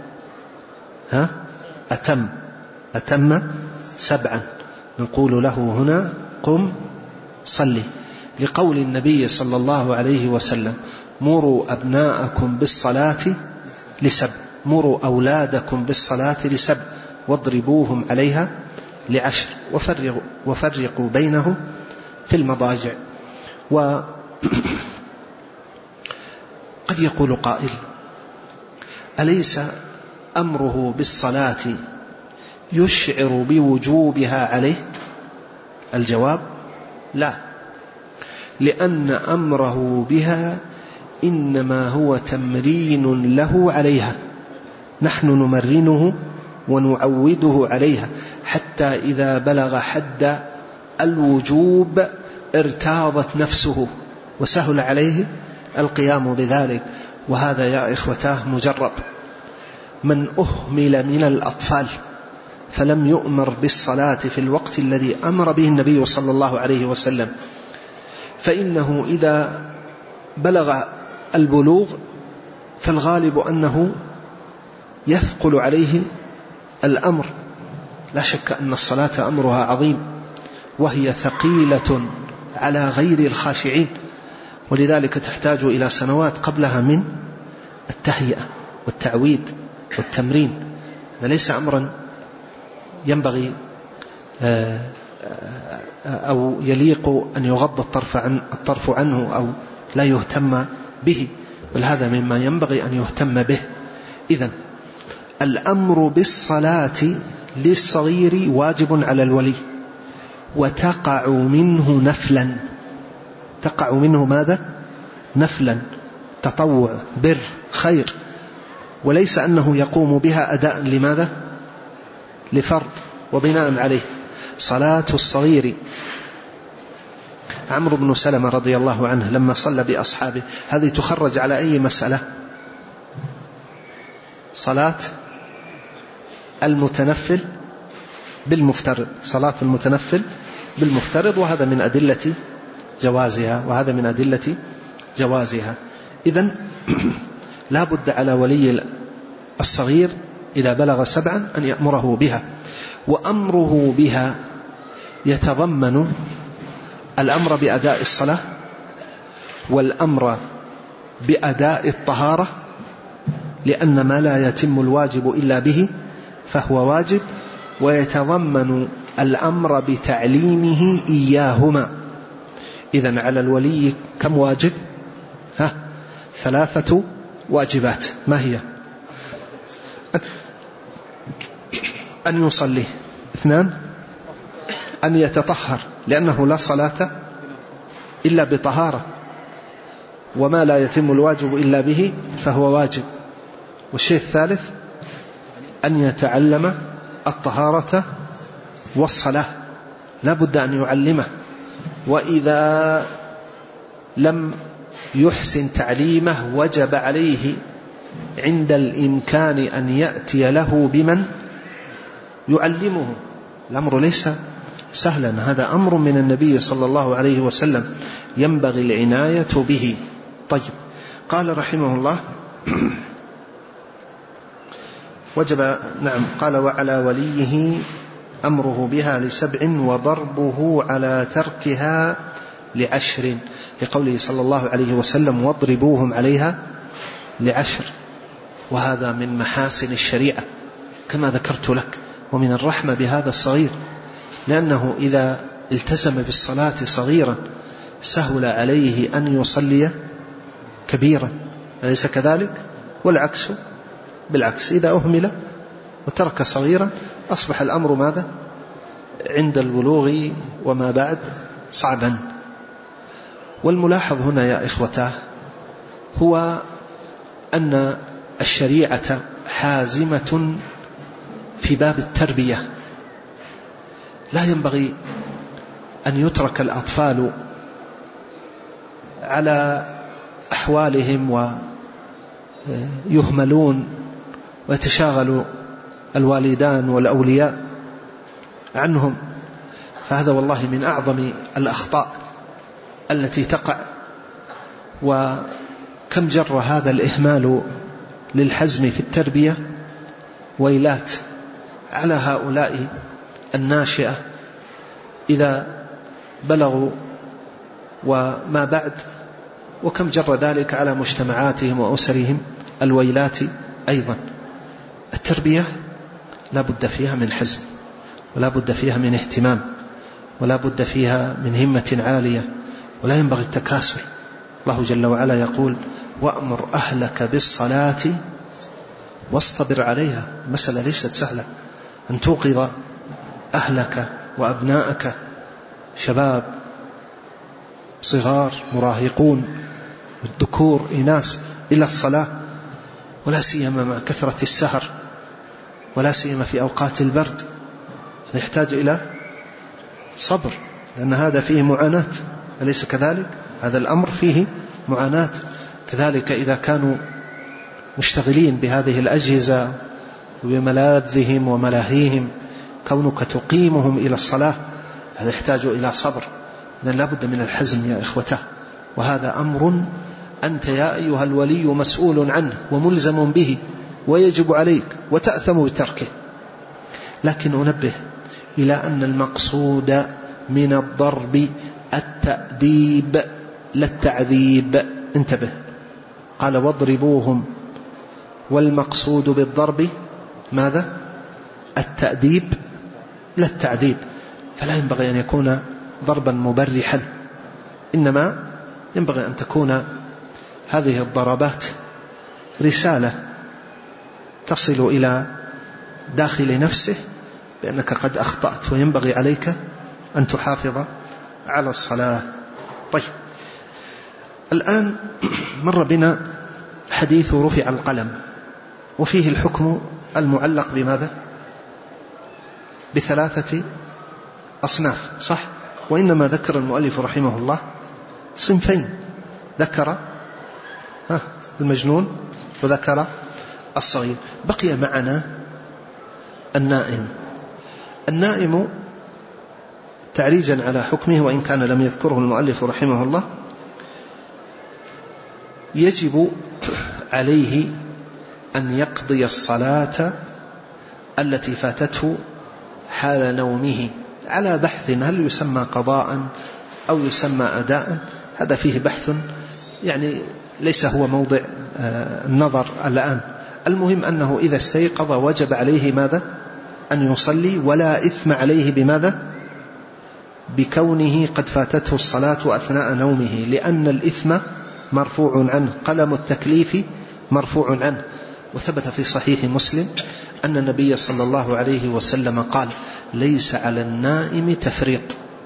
أتم 7. نقول له هنا: قم صلي، لقول النبي صلى الله عليه وسلم: مروا أبناءكم بالصلاة ل7، مروا أولادكم بالصلاة ل7 واضربوهم عليها ل10 وفرقوا بينهم في المضاجع. وقد يقول قائل: أليس أمره بالصلاة يشعر بوجوبها عليه؟ الجواب: لا، لأن أمره بها إنما هو تمرين له عليها، نحن نمرنه ونعوده عليها حتى إذا بلغ حد الوجوب ارتاضت نفسه وسهل عليه القيام بذلك. وهذا يا إخوتاه مجرب. من أهمل من الأطفال فلم يؤمر بالصلاة في الوقت الذي أمر به النبي صلى الله عليه وسلم، فإنه إذا بلغ البلوغ فالغالب أنه يثقل عليه الأمر. لا شك أن الصلاة أمرها عظيم، وهي ثقيلة على غير الخاشعين، ولذلك تحتاج إلى سنوات قبلها من التهيئة والتعويد والتمرين. هذا ليس أمرا ينبغي أو يليق أن يغض الطرف عنه أو لا يهتم به، بل هذا مما ينبغي أن يهتم به. إذن الأمر بالصلاة للصغير واجب على الولي، وتقع منه نفلا. تقع منه ماذا؟ نفلا، تطوع، بر، خير، وليس أنه يقوم بها أداء لماذا؟ لفرض. وبناء عليه صلاة الصغير، عمرو بن سلمة رضي الله عنه لما صلى بأصحابه، هذه تخرج على أي مسألة؟ صلاة المتنفل بالمفترض، صلاة المتنفل بالمفترض، وهذا من أدلة جوازها. إذن لا بد على ولي الصغير إذا بلغ 7 أن يأمره بها. وأمره بها يتضمن الأمر بأداء الصلاة، والأمر بأداء الطهارة، لأن ما لا يتم الواجب إلا به فهو واجب، ويتضمن الأمر بتعليمه إياهما. إذن على الولي كم واجب؟ 3 واجبات. ما هي؟ أن يصلي. 2 أن يتطهر، لأنه لا صلاة إلا بطهارة، وما لا يتم الواجب إلا به فهو واجب. والشيء الثالث أن يتعلم الطهارة والصلاة، لا بد أن يعلمه، وإذا لم يحسن تعليمه وجب عليه عند الإمكان أن يأتي له بمن يعلمه. الأمر ليس سهلا، هذا أمر من النبي صلى الله عليه وسلم ينبغي العناية به. طيب، قال رحمه الله: قال: وعلى وليه أمره بها ل7 وضربه على تركها ل10، لقوله صلى الله عليه وسلم: واضربوهم عليها ل10. وهذا من محاسن الشريعة كما ذكرت لك، ومن الرحمة بهذا الصغير، لأنه إذا التزم بالصلاة صغيرا سهل عليه أن يصلي كبيرا، أليس كذلك؟ والعكس بالعكس، إذا أهمل وترك صغيرا أصبح الأمر ماذا؟ عند البلوغ وما بعد صعبا. والملاحظ هنا يا إخوتاه هو أن الشريعة حازمة في باب التربية، لا ينبغي أن يترك الأطفال على أحوالهم ويهملون ويتشاغل الوالدان والأولياء عنهم، فهذا والله من أعظم الأخطاء التي تقع. وكم جر هذا الإهمال للحزم في التربية ويلات على هؤلاء الناشئة إذا بلغوا وما بعد، وكم جر ذلك على مجتمعاتهم وأسرهم الويلات أيضا. التربية لا بد فيها من حزم، ولا بد فيها من اهتمام، ولا بد فيها من همة عالية، ولا ينبغي التكاسل. الله جل وعلا يقول: وأمر أهلك بالصلاة واصطبر عليها. مسألة ليست سهلة أن توقظ أهلك وأبناءك، شباب صغار مراهقون الذكور إناس، إلى الصلاة، ولا سيما مع كثرة السهر، ولا سيما في أوقات البرد. هذا يحتاج إلى صبر، لأن هذا فيه معاناة، أليس كذلك؟ هذا الأمر فيه معاناة. كذلك إذا كانوا مشتغلين بهذه الأجهزة وبملاذهم وملاهيهم، كونك تقيمهم إلى الصلاة هذا يحتاج إلى صبر. إذن لا بد من الحزم يا إخوته، وهذا أمر أنت يا أيها الولي مسؤول عنه وملزم به، ويجب عليك وتأثم بتركه. لكن أنبه إلى أن المقصود من الضرب التأديب لا التعذيب. انتبه، قال: واضربوهم، والمقصود بالضرب ماذا؟ التأديب لا التعذيب. فلا ينبغي أن يكون ضربا مبرحا، إنما ينبغي أن تكون هذه الضربات رسالة تصل إلى داخل نفسه بأنك قد أخطأت، وينبغي عليك أن تحافظ على الصلاة. طيب، الآن مر بنا حديث رفع القلم، وفيه الحكم المعلق بماذا؟ بثلاثة أصناف، صح؟ وإنما ذكر المؤلف رحمه الله صنفين، ذكر المجنون وذكر الصغير. بقي معنا النائم. النائم تعريجا على حكمه، وإن كان لم يذكره المؤلف رحمه الله، يجب عليه أن يقضي الصلاة التي فاتته حال نومه، على بحث هل يسمى قضاء أو يسمى أداء. هذا فيه بحث، يعني ليس هو موضع النظر الآن. المهم أنه إذا استيقظ وجب عليه ماذا؟ أن يصلي، ولا إثم عليه بماذا؟ بكونه قد فاتته الصلاة أثناء نومه، لأن الإثم مرفوع عنه، قلم التكليف مرفوع عنه. وثبت في صحيح مسلم أن النبي صلى الله عليه وسلم قال: ليس على النائم تفريط،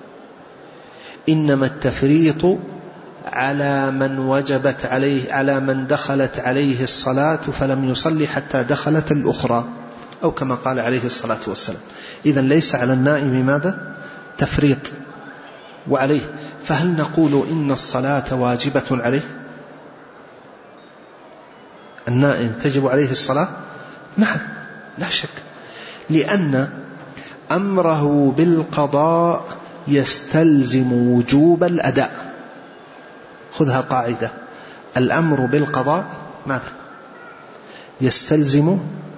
إنما التفريط على من وجبت عليه، على من دخلت عليه الصلاة فلم يصلي حتى دخلت الأخرى، أو كما قال عليه الصلاة والسلام. إذن ليس على النائم ماذا؟ تفريط وعليه. فهل نقول إن الصلاة واجبة عليه؟ النائم تجب عليه الصلاة؟ نعم، لا شك، لأن أمره بالقضاء يستلزم وجوب الأداء. خذها قاعدة: الأمر بالقضاء ماذا؟ يستلزم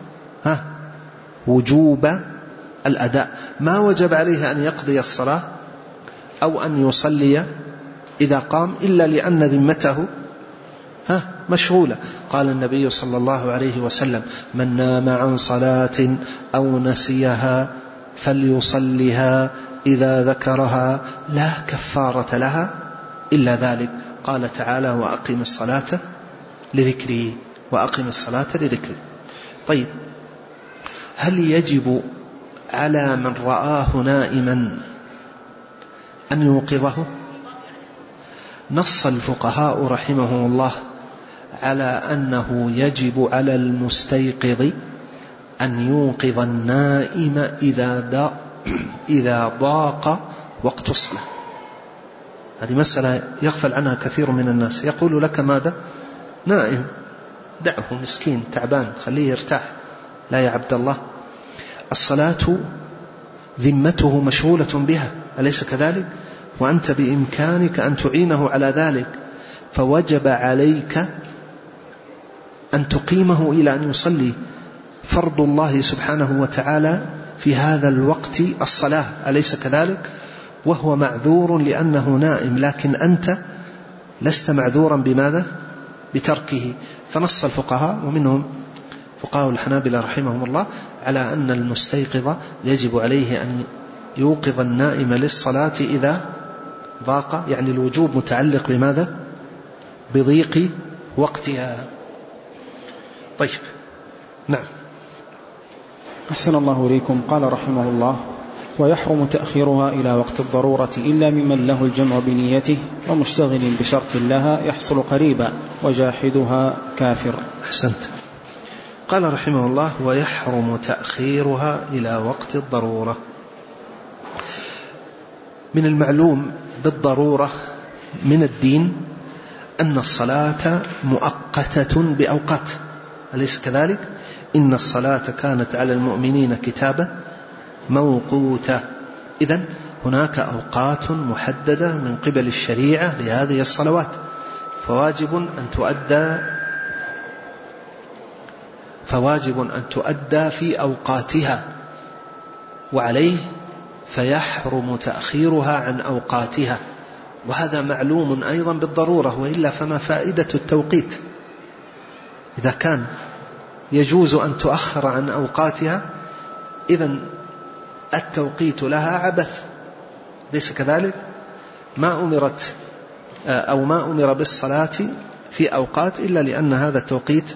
وجوب الأداء. ما وجب عليه أن يقضي الصلاة أو أن يصلي إذا قام إلا لأن ذمته مشغولة. قال النبي صلى الله عليه وسلم: من نام عن صلاة أو نسيها فليصلها إذا ذكرها لا كفارة لها إلا ذلك. قال تعالى: وأقم الصلاة لذكري، وأقم الصلاة لذكري. طيب، هل يجب على من رآه نائما أن يوقظه؟ نص الفقهاء رحمهم الله على أنه يجب على المستيقظ أن يوقظ النائم إذا ضاق وقت الصلاة. هذه مسألة يغفل عنها كثير من الناس. يقول لك: ماذا؟ نائم، دعه مسكين تعبان، خليه يرتاح. لا يا عبد الله، الصلاة ذمته مشغولة بها، أليس كذلك؟ وأنت بإمكانك أن تعينه على ذلك، فوجب عليك أن تقيمه إلى أن يصلي. فرض الله سبحانه وتعالى في هذا الوقت الصلاة، أليس كذلك؟ وهو معذور لأنه نائم، لكن أنت لست معذورا بماذا؟ بتركه. فنص الفقهاء ومنهم فقهاء الحنابلة رحمهم الله على أن المستيقظ يجب عليه أن يوقظ النائم للصلاة إذا ضاق، يعني الوجوب متعلق بماذا؟ بضيق وقتها. طيب، نعم. أحسن الله إليكم. قال رحمه الله: ويحرم تأخيرها إلى وقت الضرورة إلا ممن له الجمع بنيته ومشتغل بشرط لها يحصل قريبا وجاحدها كافر. أحسنت. قال رحمه الله: ويحرم تأخيرها إلى وقت الضرورة. من المعلوم بالضرورة من الدين أن الصلاة مؤقتة بأوقات، أليس كذلك؟ إن الصلاة كانت على المؤمنين كتابا موقوتا. إذن هناك أوقات محددة من قبل الشريعة لهذه الصلوات، فواجب أن تؤدى في أوقاتها، وعليه فيحرم تأخيرها عن أوقاتها. وهذا معلوم أيضا بالضرورة، وإلا فما فائدة التوقيت؟ إذا كان يجوز أن تؤخر عن أوقاتها، إذن التوقيت لها عبث، ليس كذلك؟ ما أمر بالصلاة في أوقات إلا لأن هذا التوقيت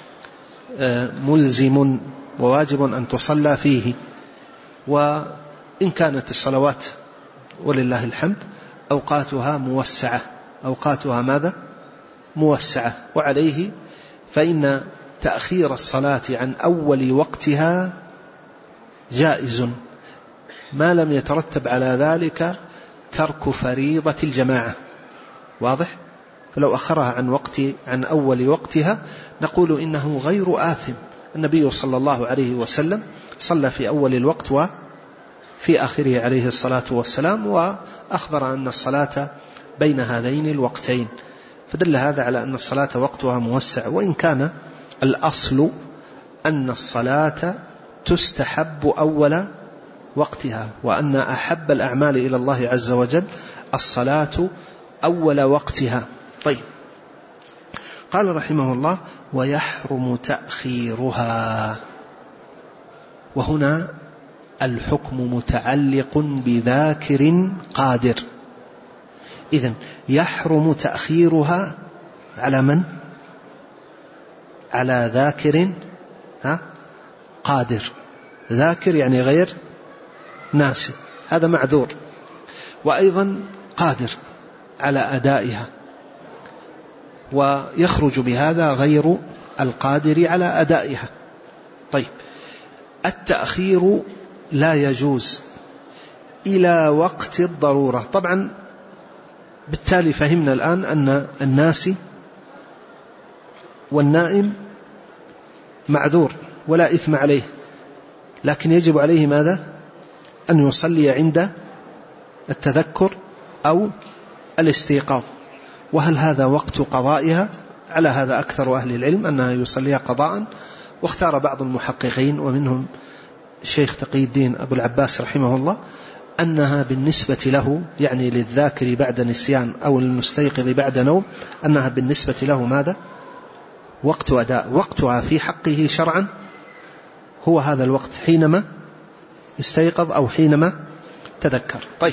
ملزم وواجب أن تصلى فيه. وإن كانت الصلوات ولله الحمد أوقاتها موسعة، أوقاتها ماذا؟ موسعة. وعليه فإن تأخير الصلاة عن أول وقتها جائز ما لم يترتب على ذلك ترك فريضة الجماعة. واضح؟ فلو أخرها عن أول وقتها نقول إنه غير آثم. النبي صلى الله عليه وسلم صلى في أول الوقت وفي آخره عليه الصلاة والسلام، وأخبر أن الصلاة بين هذين الوقتين، فدل هذا على أن الصلاة وقتها موسع. وإن كان الأصل أن الصلاة تستحب أول وقتها، وأن أحب الأعمال إلى الله عز وجل الصلاة أول وقتها. طيب، قال رحمه الله: ويحرم تأخيرها. وهنا الحكم متعلق بذاكر قادر. إذن يحرم تأخيرها على من؟ على ذاكر قادر. ذاكر يعني غير ناسي، هذا معذور، وأيضا قادر على أدائها، ويخرج بهذا غير القادر على أدائها. طيب، التأخير لا يجوز إلى وقت الضرورة. طبعا بالتالي فهمنا الآن أن الناسي والنائم معذور ولا إثم عليه، لكن يجب عليه ماذا؟ أن يصلي عند التذكر أو الاستيقاظ. وهل هذا وقت قضائها؟ على هذا أكثر أهل العلم أنها يصليها قضاء. واختار بعض المحققين ومنهم الشيخ تقي الدين أبو العباس رحمه الله أنها بالنسبة له، يعني للذاكر بعد نسيان أو المستيقظ بعد نوم، أنها بالنسبة له ماذا؟ وقت أداء، وقتها في حقه شرعا هو هذا الوقت حينما استيقظ أو حينما تذكر. طيب،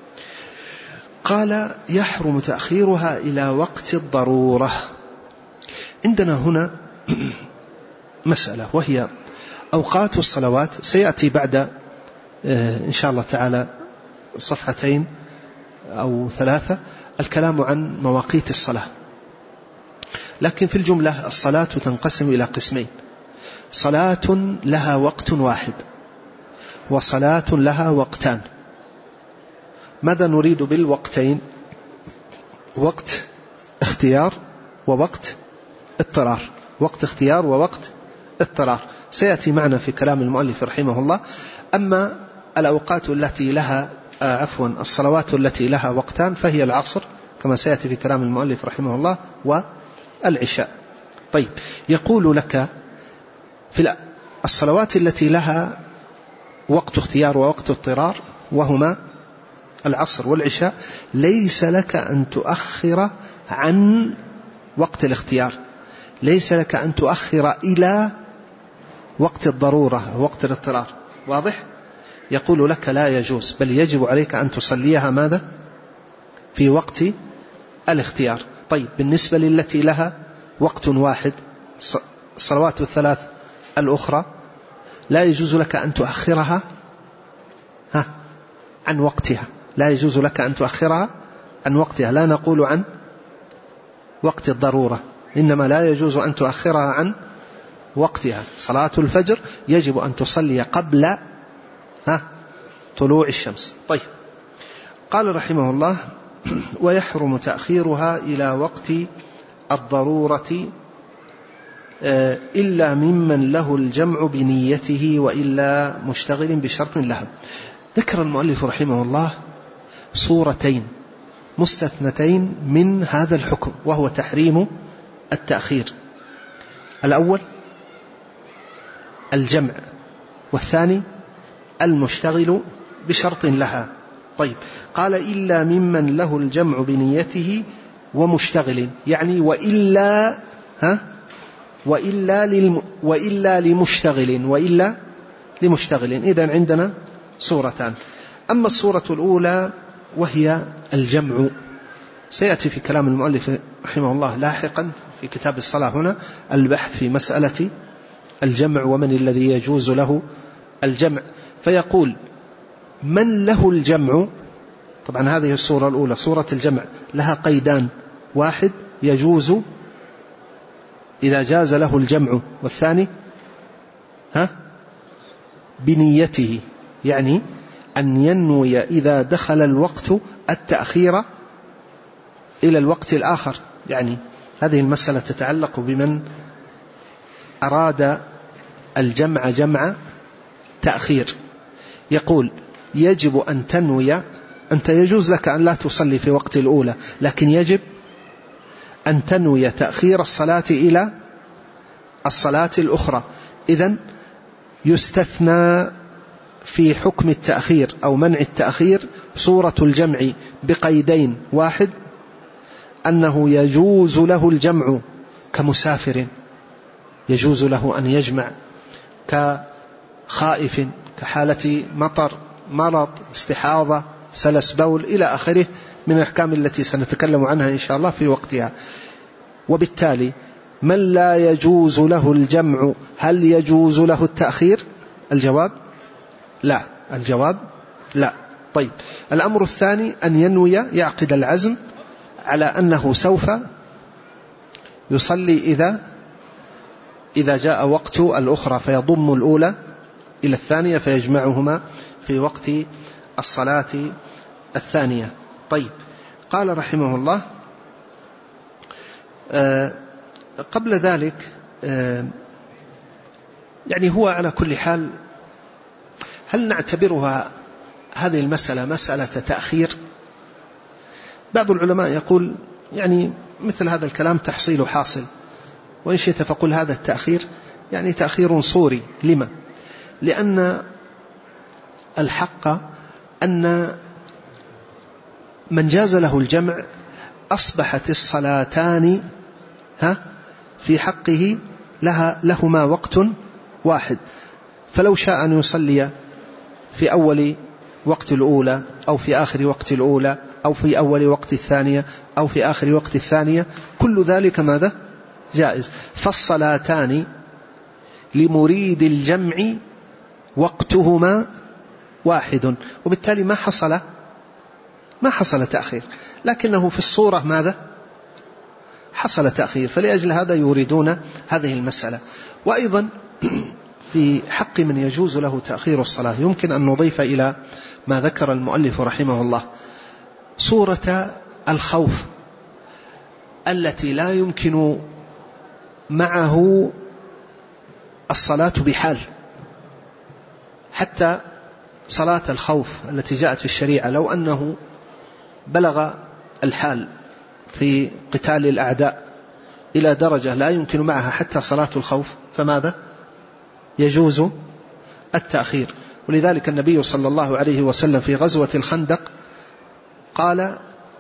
قال يحرم تأخيرها إلى وقت الضرورة. عندنا هنا مسألة وهي أوقات الصلوات. سيأتي بعد إن شاء الله تعالى صفحتين أو 3 الكلام عن مواقيت الصلاة، لكن في الجملة الصلاة تنقسم إلى قسمين: صلاة لها وقت واحد وصلاة لها وقتان. ماذا نريد بالوقتين؟ وقت اختيار ووقت اضطرار. وقت اختيار ووقت اضطرار سيأتي معنا في كلام المؤلف رحمه الله. أما الأوقات التي لها الصلوات التي لها وقتان فهي العصر كما سيأتي في كلام المؤلف رحمه الله والعشاء. طيب، يقول لك في الصلوات التي لها وقت اختيار ووقت اضطرار وهما العصر والعشاء ليس لك أن تؤخر عن وقت الاختيار، ليس لك أن تؤخر إلى وقت الضرورة وقت الاضطرار. واضح؟ يقول لك لا يجوز، بل يجب عليك أن تصليها ماذا؟ في وقت الاختيار. طيب، بالنسبة للتي لها وقت واحد، الصلوات الثلاث الأخرى لا يجوز لك أن تؤخرها عن وقتها، لا يجوز لك أن تؤخرها عن وقتها. لا نقول عن وقت الضرورة، إنما لا يجوز أن تؤخرها عن وقتها. صلاة الفجر يجب أن تصلي قبل طلوع الشمس. طيب، قال رحمه الله: ويحرم تأخيرها إلى وقت الضرورة إلا ممن له الجمع بنيته وإلا مشتغل بشرط لها. ذكر المؤلف رحمه الله صورتين مستثنتين من هذا الحكم، وهو تحريم التأخير. الأول الجمع، والثاني المشتغل بشرط لها. طيب، قال إلا ممن له الجمع بنيته ومشتغل، يعني وإلا لمشتغل. إذن عندنا صورتان. أما الصورة الأولى وهي الجمع، سيأتي في كلام المؤلف رحمه الله لاحقا في كتاب الصلاة هنا البحث في مسألة الجمع ومن الذي يجوز له الجمع. فيقول: من له الجمع، طبعا هذه الصورة الأولى صورة الجمع لها قيدان: واحد يجوز إذا جاز له الجمع، والثاني بنيته، يعني أن ينوي إذا دخل الوقت التأخير إلى الوقت الآخر. يعني هذه المسألة تتعلق بمن أراد الجمع جمع تأخير. يقول: يجب أن تنوي، أنت يجوز لك أن لا تصلي في وقت الأولى، لكن يجب أن تنوي تأخير الصلاة إلى الصلاة الأخرى. إذن يستثنى في حكم التأخير أو منع التأخير صورة الجمع بقيدين: واحد أنه يجوز له الجمع كمسافر، يجوز له أن يجمع، كخائف، كحالة مطر، مرض، استحاضة، سلس بول إلى آخره من الأحكام التي سنتكلم عنها إن شاء الله في وقتها. وبالتالي من لا يجوز له الجمع هل يجوز له التأخير؟ الجواب لا، الجواب لا. طيب، الأمر الثاني أن ينوي، يعقد العزم على أنه سوف يصلي إذا جاء وقت الأخرى، فيضم الأولى إلى الثانية فيجمعهما في وقت الصلاة الثانية. طيب، قال رحمه الله: قبل ذلك يعني هو على كل حال هل نعتبرها هذه المسألة مسألة تأخير؟ بعض العلماء يقول يعني مثل هذا الكلام تحصيل حاصل، وإن شئت فقل هذا التأخير يعني تأخير صوري. لما؟ لأن الحق أن من جاز له الجمع أصبحت الصلاتان في حقه لهما وقت واحد، فلو شاء أن يصلي في أول وقت الأولى أو في آخر وقت الأولى أو في أول وقت الثانية أو في آخر وقت الثانية، كل ذلك ماذا؟ جائز. فالصلاتان لمريد الجمع وقتهما واحد، وبالتالي ما حصل تأخير، لكنه في الصورة ماذا؟ حصل تأخير، فلأجل هذا يريدون هذه المسألة. وأيضا في حق من يجوز له تأخير الصلاة يمكن أن نضيف إلى ما ذكر المؤلف رحمه الله صورة الخوف التي لا يمكن معه الصلاة بحال. حتى صلاة الخوف التي جاءت في الشريعة لو أنه بلغ الحال في قتال الأعداء إلى درجة لا يمكن معها حتى صلاة الخوف، فماذا؟ يجوز التأخير. ولذلك النبي صلى الله عليه وسلم في غزوة الخندق قال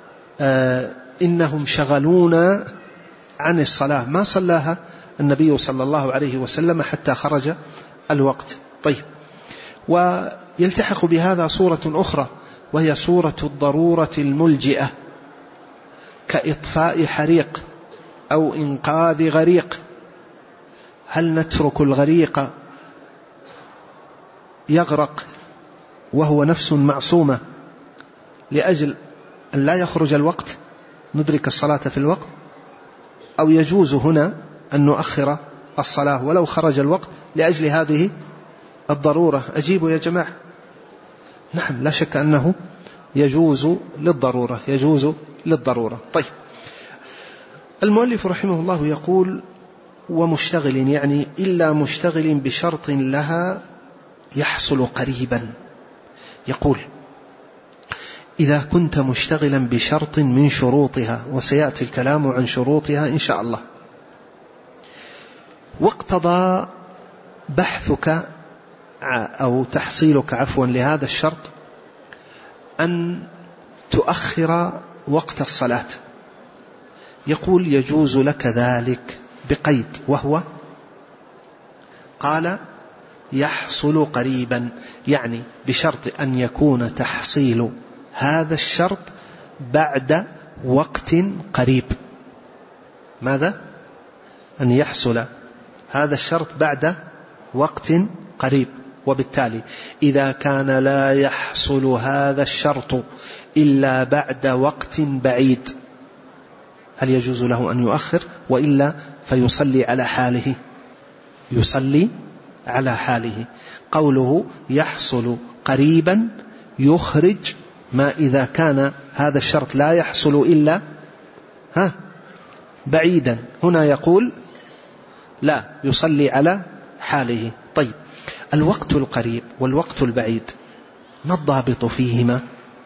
إنهم شغلونا عن الصلاة، ما صلاها النبي صلى الله عليه وسلم حتى خرج الوقت. طيب، ويلتحق بهذا صورة أخرى وهي صورة الضرورة الملجئة كإطفاء حريق أو إنقاذ غريق. هل نترك الغريق يغرق وهو نفس معصومة لأجل أن لا يخرج الوقت ندرك الصلاة في الوقت، أو يجوز هنا أن نؤخر الصلاة ولو خرج الوقت لأجل هذه الضرورة؟ أجيبوا يا جماعة. نعم، لا شك أنه يجوز للضرورة، يجوز للضرورة. طيب، المؤلف رحمه الله يقول ومشتغل، يعني إلا مشتغل بشرط لها يحصل قريبا. يقول إذا كنت مشتغلا بشرط من شروطها، وسيأتي الكلام عن شروطها إن شاء الله، واقتضى بحثك أو تحصيلك لهذا الشرط أن تؤخر وقت الصلاة، يقول يجوز لك ذلك بقيد، وهو قال يحصل قريبا، يعني بشرط أن يكون تحصيل هذا الشرط بعد وقت قريب. ماذا؟ أن يحصل هذا الشرط بعد وقت قريب. وبالتالي إذا كان لا يحصل هذا الشرط إلا بعد وقت بعيد، هل يجوز له أن يؤخر؟ وإلا فيصلي على حاله، يصلي على حاله. قوله يحصل قريبا يخرج ما إذا كان هذا الشرط لا يحصل إلا بعيدا. هنا يقول لا، يصلي على حاله. طيب، الوقت القريب والوقت البعيد ما الضابط فيهما؟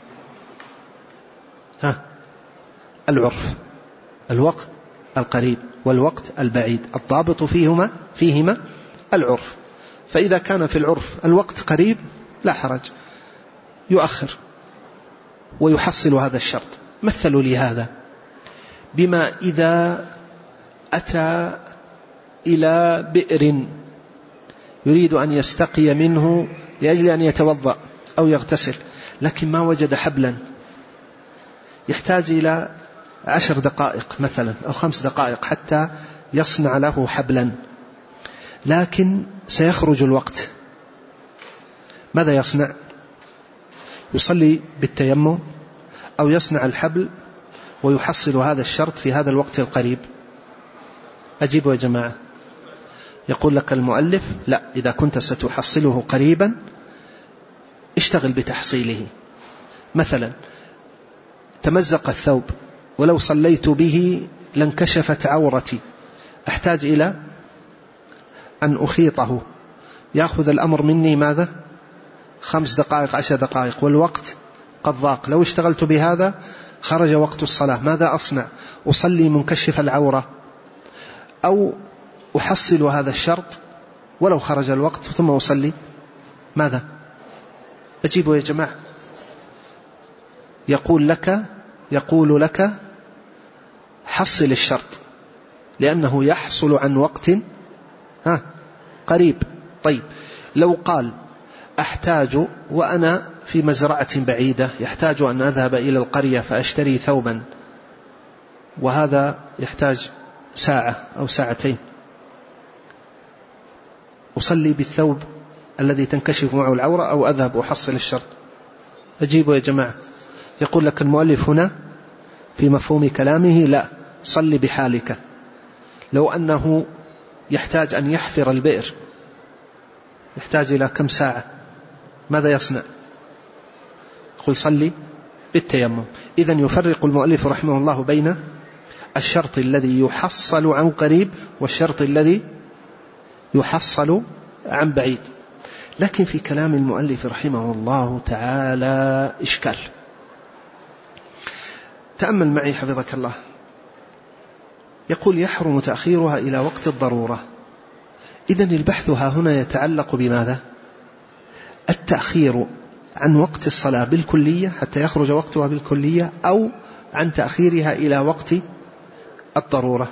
العرف. الوقت القريب والوقت البعيد الضابط فيهما العرف. فإذا كان في العرف الوقت قريب لا حرج، يؤخر ويحصل هذا الشرط. مثلوا لي هذا بما إذا أتى إلى بئر يريد أن يستقي منه لأجل أن يتوضأ أو يغتسل، لكن ما وجد حبلا، يحتاج إلى 10 دقائق مثلا أو 5 دقائق حتى يصنع له حبلا، لكن سيخرج الوقت. ماذا يصنع؟ يصلي بالتيمم أو يصنع الحبل ويحصل هذا الشرط في هذا الوقت القريب؟ أجيبوا يا جماعة. يقول لك المؤلف لا، إذا كنت ستحصله قريبا اشتغل بتحصيله. مثلا تمزق الثوب ولو صليت به لانكشفت عورتي، أحتاج إلى أن أخيطه، يأخذ الأمر مني ماذا؟ 5 دقائق 10 دقائق، والوقت قد ضاق. لو اشتغلت بهذا خرج وقت الصلاة، ماذا أصنع؟ أصلي منكشف العورة أو أحصل هذا الشرط ولو خرج الوقت ثم أصلي؟ ماذا؟ أجيبوا يا جماعة. يقول لك حصل الشرط لأنه يحصل عن وقت قريب. طيب لو قال أحتاج وأنا في مزرعة بعيدة، يحتاج أن أذهب إلى القرية فأشتري ثوبا، وهذا يحتاج ساعة أو ساعتين، أصلي بالثوب الذي تنكشف معه العورة أو أذهب أحصل الشرط؟ أجيبوا يا جماعة. يقول لك المؤلف هنا في مفهوم كلامه لا، صلي بحالك. لو أنه يحتاج أن يحفر البئر، يحتاج إلى كم ساعة، ماذا يصنع؟ يقول صلي بالتيمم. إذن يفرق المؤلف رحمه الله بين الشرط الذي يحصل عن قريب والشرط الذي يحصل عن بعيد. لكن في كلام المؤلف رحمه الله تعالى إشكال. تأمل معي حفظك الله. يقول يحرم تأخيرها إلى وقت الضرورة. إذن البحث ها هنا يتعلق بماذا؟ التأخير عن وقت الصلاة بالكلية حتى يخرج وقتها بالكلية، أو عن تأخيرها إلى وقت الضرورة؟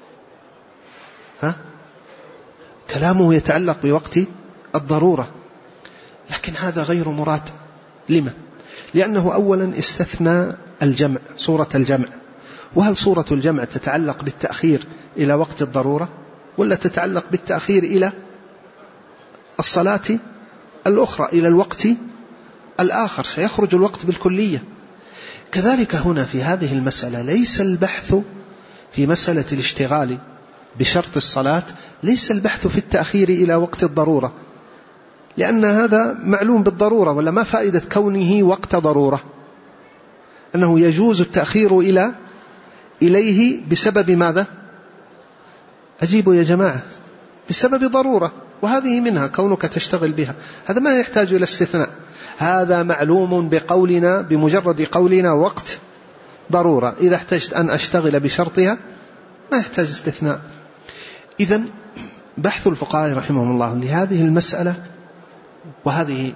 كلامه يتعلق بوقت الضرورة، لكن هذا غير مراد. لما؟ لأنه أولا استثنى الجمع، صورة الجمع. وهل صورة الجمع تتعلق بالتأخير إلى وقت الضرورة، ولا تتعلق بالتأخير إلى الصلاة الأخرى، إلى الوقت الآخر؟ سيخرج الوقت بالكلية. كذلك هنا في هذه المسألة ليس البحث في مسألة الاشتغال بشرط الصلاة، ليس البحث في التأخير إلى وقت الضرورة، لأن هذا معلوم بالضرورة. ولا ما فائدة كونه وقت ضرورة؟ أنه يجوز التأخير إليه بسبب ماذا؟ أجيبوا يا جماعة، بسبب ضرورة، وهذه منها كونك تشتغل بها. هذا ما يحتاج إلى استثناء، هذا معلوم بقولنا، بمجرد قولنا وقت ضرورة. إذا احتجت أن أشتغل بشرطها ما يحتاج استثناء. إذن بحث الفقهاء رحمهم الله لهذه المسألة، وهذه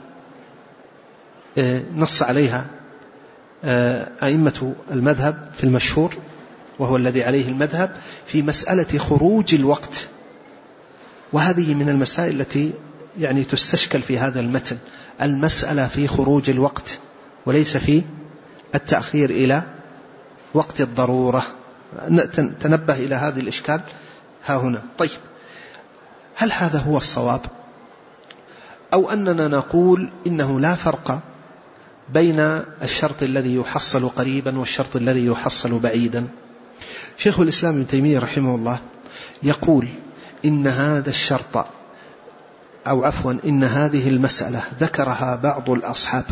نص عليها أئمة المذهب في المشهور وهو الذي عليه المذهب، في مسألة خروج الوقت. وهذه من المسائل التي يعني تستشكل في هذا المتن، المسألة في خروج الوقت وليس في التأخير إلى وقت الضرورة. تنبه إلى هذه الإشكال ها هنا. طيب هل هذا هو الصواب، أو أننا نقول إنه لا فرق بين الشرط الذي يحصل قريبا والشرط الذي يحصل بعيدا؟ شيخ الإسلام ابن تيمية رحمه الله يقول إن هذا الشرط، أو عفوا إن هذه المسألة ذكرها بعض الأصحاب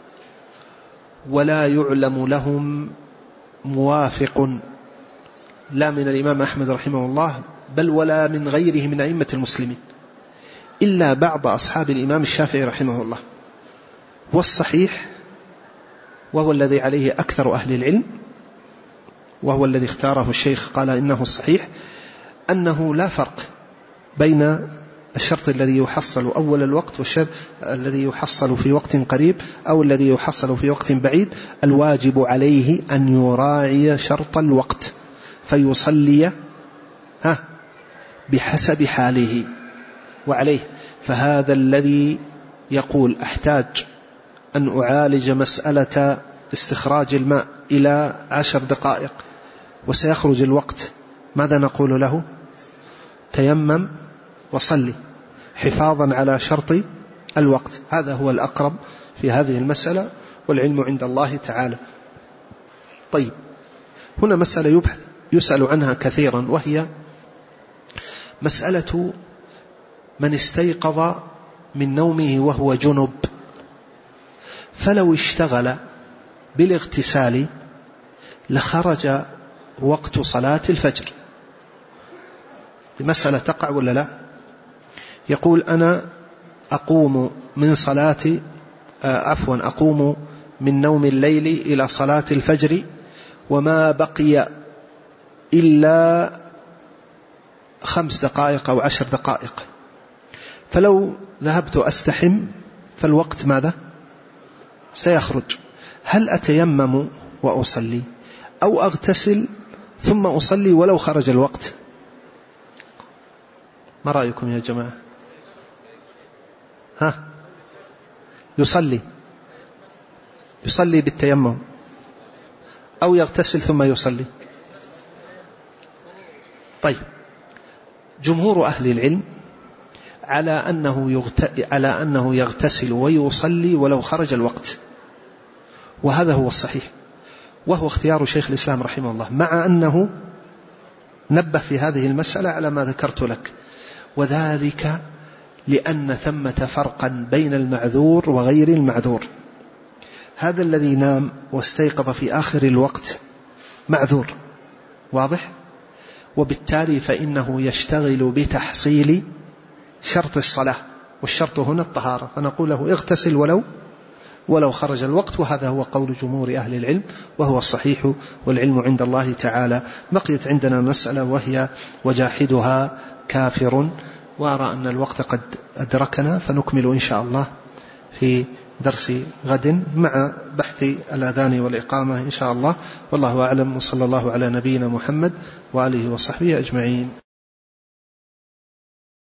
ولا يعلم لهم موافق، لا من الإمام أحمد رحمه الله بل ولا من غيره من أئمة المسلمين، إلا بعض أصحاب الإمام الشافعي رحمه الله. والصحيح، وهو الذي عليه أكثر أهل العلم، وهو الذي اختاره الشيخ قال إنه الصحيح، أنه لا فرق بين الشرط الذي يحصل أول الوقت والشرط الذي يحصل في وقت قريب أو الذي يحصل في وقت بعيد. الواجب عليه أن يراعي شرط الوقت فيصلي بحسب حاله وعليه. فهذا الذي يقول أحتاج أن أعالج مسألة استخراج الماء إلى 10 دقائق وسيخرج الوقت، ماذا نقول له؟ تيمم وصلي حفاظا على شرط الوقت. هذا هو الأقرب في هذه المسألة، والعلم عند الله تعالى. طيب هنا مسألة يسأل عنها كثيرا، وهي مسألة من استيقظ من نومه وهو جنب، فلو اشتغل بالاغتسال لخرج وقت صلاة الفجر. المسألة تقع ولا لا؟ يقول أنا أقوم من صلاة أقوم من نوم الليل إلى صلاة الفجر وما بقي إلا 5 دقائق أو 10 دقائق، فلو ذهبت أستحم فالوقت ماذا؟ سيخرج. هل أتيمم وأصلي أو أغتسل ثم أصلي ولو خرج الوقت؟ ما رأيكم يا جماعة؟ يصلي بالتيمم أو يغتسل ثم يصلي. طيب، جمهور أهل العلم على أنه يغتسل ويصلي ولو خرج الوقت، وهذا هو الصحيح، وهو اختيار شيخ الإسلام رحمه الله، مع أنه نبه في هذه المسألة على ما ذكرت لك، وذلك لأن ثمة فرقا بين المعذور وغير المعذور. هذا الذي نام واستيقظ في آخر الوقت معذور، واضح، وبالتالي فإنه يشتغل بتحصيل شرط الصلاة، والشرط هنا الطهارة، فنقول له اغتسل ولو خرج الوقت، وهذا هو قول جمهور أهل العلم وهو الصحيح، والعلم عند الله تعالى. بقيت عندنا مسألة وهي وجاحدها كافر، وأرى أن الوقت قد أدركنا، فنكمل إن شاء الله في درس غد مع بحث الأذان والإقامة إن شاء الله، والله أعلم، وصلى الله على نبينا محمد وآله وصحبه أجمعين.